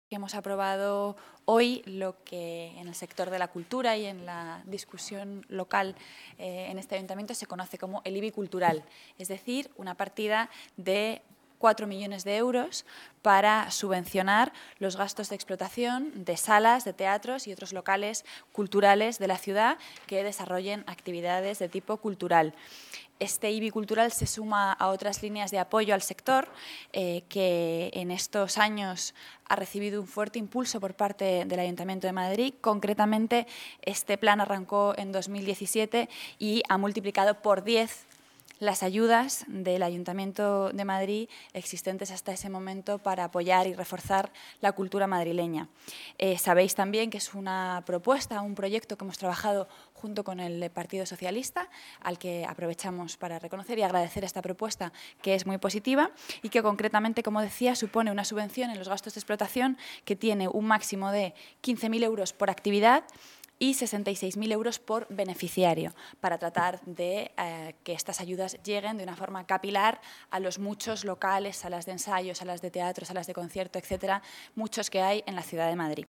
que hemos aprobado hoy lo que en el sector de la cultura y en la discusión local en este ayuntamiento se conoce como el IBI cultural, es decir, una partida de 4 millones de euros para subvencionar los gastos de explotación de salas, de teatros y otros locales culturales de la ciudad que desarrollen actividades de tipo cultural. Este IBI cultural se suma a otras líneas de apoyo al sector que en estos años ha recibido un fuerte impulso por parte del Ayuntamiento de Madrid. Concretamente, este plan arrancó en 2017 y ha multiplicado por 10 las ayudas del Ayuntamiento de Madrid existentes hasta ese momento para apoyar y reforzar la cultura madrileña. Sabéis también que es una propuesta, un proyecto que hemos trabajado junto con el Partido Socialista, al que aprovechamos para reconocer y agradecer esta propuesta, que es muy positiva y que concretamente, como decía, supone una subvención en los gastos de explotación que tiene un máximo de 15.000 euros por actividad y 66.000 euros por beneficiario, para tratar de que estas ayudas lleguen de una forma capilar a los muchos locales, salas de ensayo, salas de teatro, salas de concierto, etcétera, muchos que hay en la ciudad de Madrid.